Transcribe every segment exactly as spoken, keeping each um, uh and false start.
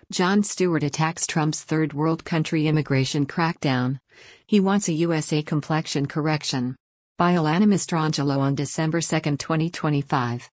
Jon Stewart attacks Trump's third world country immigration crackdown. He wants a U S A complexion correction. By Alanna Mastrangelo on December second, twenty twenty-five.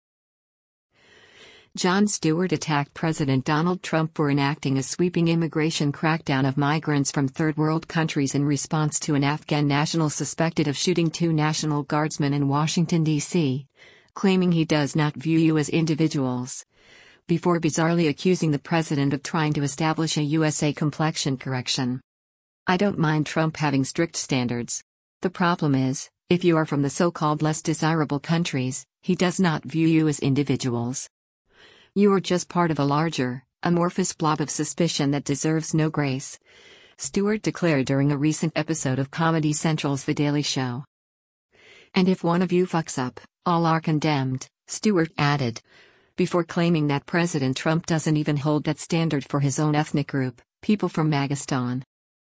Jon Stewart attacked President Donald Trump for enacting a sweeping immigration crackdown of migrants from third world countries in response to an Afghan national suspected of shooting two National Guardsmen in Washington, D C, claiming he does not view you as individuals, before bizarrely accusing the president of trying to establish a U S A complexion correction. I don't mind Trump having strict standards. The problem is, if you are from the so-called less desirable countries, he does not view you as individuals. You are just part of a larger, amorphous blob of suspicion that deserves no grace, Stewart declared during a recent episode of Comedy Central's The Daily Show. And if one of you fucks up, all are condemned, Stewart added, before claiming that President Trump doesn't even hold that standard for his own ethnic group, people from Magistan.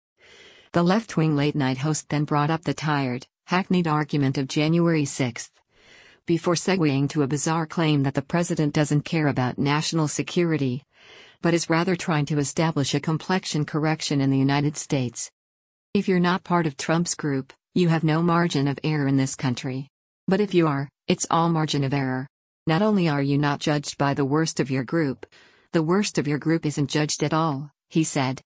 The left-wing late-night host then brought up the tired, hackneyed argument of January sixth, before segueing to a bizarre claim that the president doesn't care about national security, but is rather trying to establish a complexion correction in the United States. If you're not part of Trump's group, you have no margin of error in this country. But if you are, it's all margin of error. Not only are you not judged by the worst of your group, the worst of your group isn't judged at all, he said.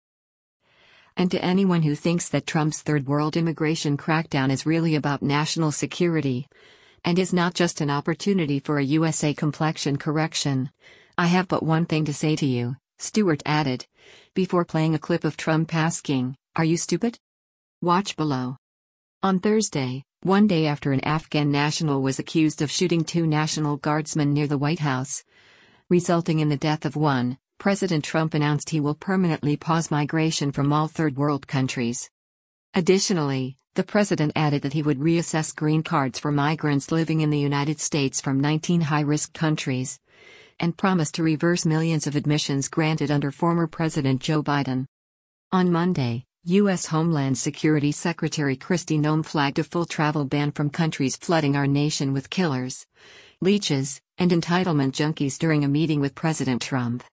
And to anyone who thinks that Trump's third world immigration crackdown is really about national security, and is not just an opportunity for a U S A complexion correction, I have but one thing to say to you, Stewart added, before playing a clip of Trump asking, "Are you stupid?" Watch below. On Thursday, one day after an Afghan national was accused of shooting two National Guardsmen near the White House, resulting in the death of one, President Trump announced he will permanently pause migration from all third world countries. Additionally, the president added that he would reassess green cards for migrants living in the United States from nineteen high-risk countries, and promised to reverse millions of admissions granted under former President Joe Biden. On Monday, U S Homeland Security Secretary Kristi Noem flagged a full travel ban from countries flooding our nation with killers, leeches, and entitlement junkies during a meeting with President Trump.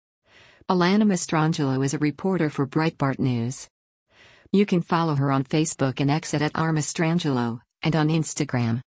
Alanna Mastrangelo is a reporter for Breitbart News. You can follow her on Facebook and X at R Mastrangelo, and on Instagram.